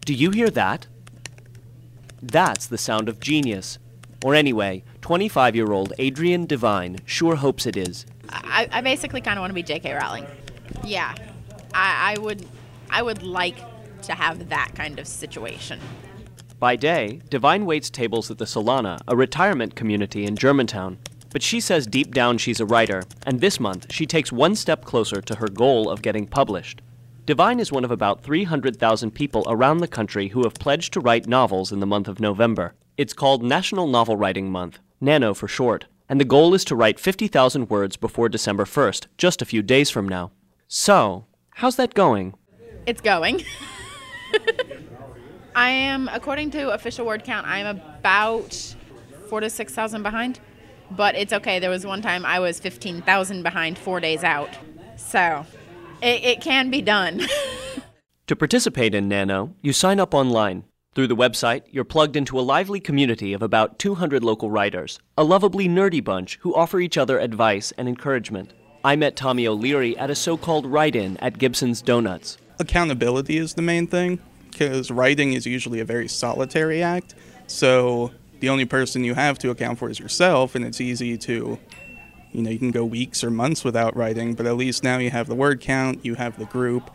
Do you hear that? That's the sound of genius. Or anyway, 25-year-old Adrienne Devine sure hopes it is. I basically kind of want to be J.K. Rowling. Yeah, I would like to have that kind of situation. By day, Devine waits tables at the Solana, a retirement community in Germantown. But she says deep down she's a writer, and this month she takes one step closer to her goal of getting published. Devine is one of about 300,000 people around the country who have pledged to write novels in the month of November. It's called National Novel Writing Month, NaNo for short, and the goal is to write 50,000 words before December 1st, just a few days from now. So, how's that going? It's going. I am, according to official word count, I am about 4,000 to 6,000 behind. But it's okay. There was one time I was 15,000 behind 4 days out. So, it can be done. To participate in NaNo, you sign up online. Through the website, you're plugged into a lively community of about 200 local writers, a lovably nerdy bunch who offer each other advice and encouragement. I met Tommy O'Leary at a so-called write-in at Gibson's Donuts. Accountability is the main thing, because writing is usually a very solitary act, so the only person you have to account for is yourself, and it's easy to, you can go weeks or months without writing, but at least now you have the word count, you have the group,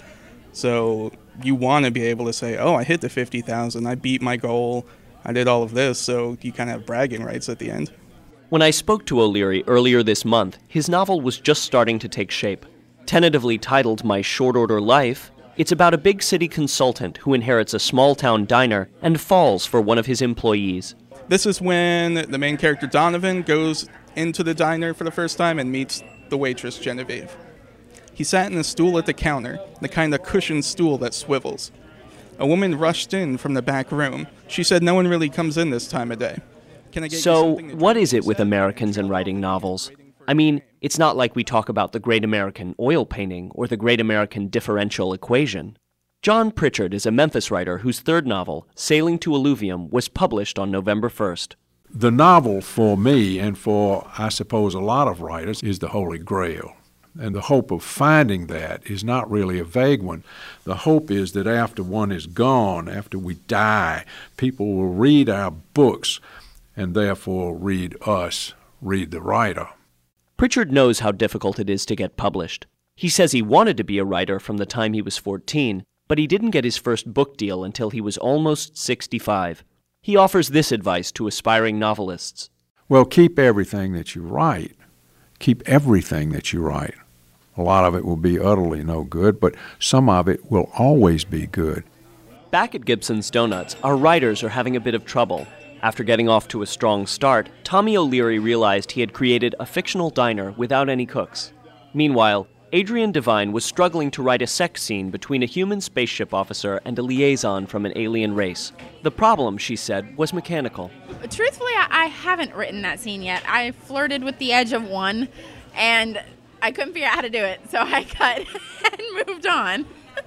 so you want to be able to say, oh, I hit the 50,000, I beat my goal, I did all of this, so you kind of have bragging rights at the end. When I spoke to O'Leary earlier this month, his novel was just starting to take shape. Tentatively titled My Short Order Life, it's about a big city consultant who inherits a small-town diner and falls for one of his employees. This is when the main character Donovan goes into the diner for the first time and meets the waitress Genevieve. He sat in a stool at the counter, the kind of cushioned stool that swivels. A woman rushed in from the back room. She said no one really comes in this time of day. Can I get you something to what drink? is it with Americans and writing novels? I mean, it's not like we talk about the Great American Oil Painting or the Great American Differential Equation. John Pritchard is a Memphis writer whose third novel, Sailing to Illuvium, was published on November 1st. The novel for me, and for, I suppose, a lot of writers, is the Holy Grail. And the hope of finding that is not really a vague one. The hope is that after one is gone, after we die, people will read our books and therefore read us, read the writer. Pritchard knows how difficult it is to get published. He says he wanted to be a writer from the time he was 14, but he didn't get his first book deal until he was almost 65. He offers this advice to aspiring novelists. Well, keep everything that you write. Keep everything that you write. A lot of it will be utterly no good, but some of it will always be good. Back at Gibson's Donuts, our writers are having a bit of trouble. After getting off to a strong start, Tommy O'Leary realized he had created a fictional diner without any cooks. Meanwhile, Adrienne Devine was struggling to write a sex scene between a human spaceship officer and a liaison from an alien race. The problem, she said, was mechanical. Truthfully, I haven't written that scene yet. I flirted with the edge of one, and I couldn't figure out how to do it, so I cut and moved on.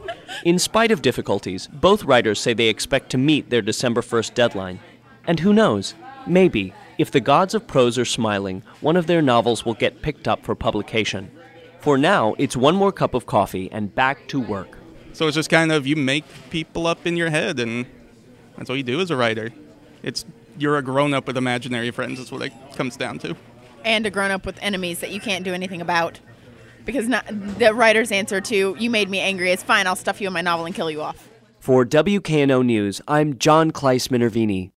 In spite of difficulties, both writers say they expect to meet their December 1st deadline. And who knows, maybe, if the gods of prose are smiling, one of their novels will get picked up for publication. For now, it's one more cup of coffee and back to work. So it's just kind of, you make people up in your head, and that's what you do as a writer. You're a grown-up with imaginary friends, is what it comes down to. And a grown-up with enemies that you can't do anything about. Because the writer's answer to, you made me angry, it's fine, I'll stuff you in my novel and kill you off. For WKNO News, I'm John Kleiss Minervini.